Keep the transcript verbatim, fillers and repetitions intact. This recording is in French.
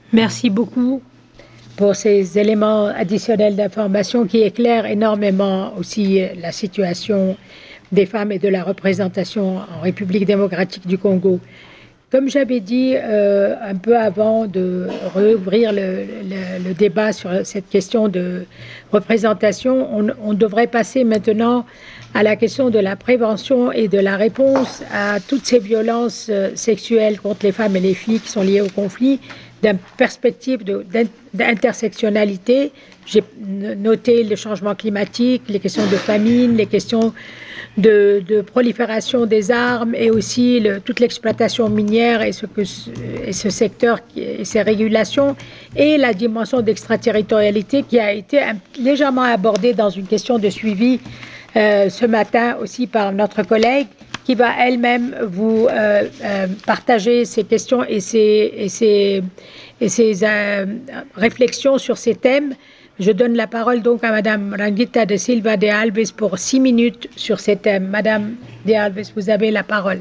Merci beaucoup pour ces éléments additionnels d'information qui éclairent énormément aussi la situation des femmes et de la représentation en République démocratique du Congo. Comme j'avais dit euh, un peu avant de rouvrir le, le, le débat sur cette question de représentation, on, on devrait passer maintenant à la question de la prévention et de la réponse à toutes ces violences sexuelles contre les femmes et les filles qui sont liées au conflit, d'une perspective d'intersectionnalité. J'ai noté le changement climatique, les questions de famine, les questions de, de prolifération des armes et aussi le, toute l'exploitation minière et ce, que, et ce secteur et ces régulations et la dimension d'extraterritorialité qui a été légèrement abordée dans une question de suivi euh, ce matin aussi par notre collègue qui va elle-même vous euh, euh, partager ces questions et ces, et ces, et ces euh, réflexions sur ces thèmes. Je donne la parole donc à Madame Rangita de Silva de Alves pour six minutes sur ces thèmes. Madame de Alves, vous avez la parole.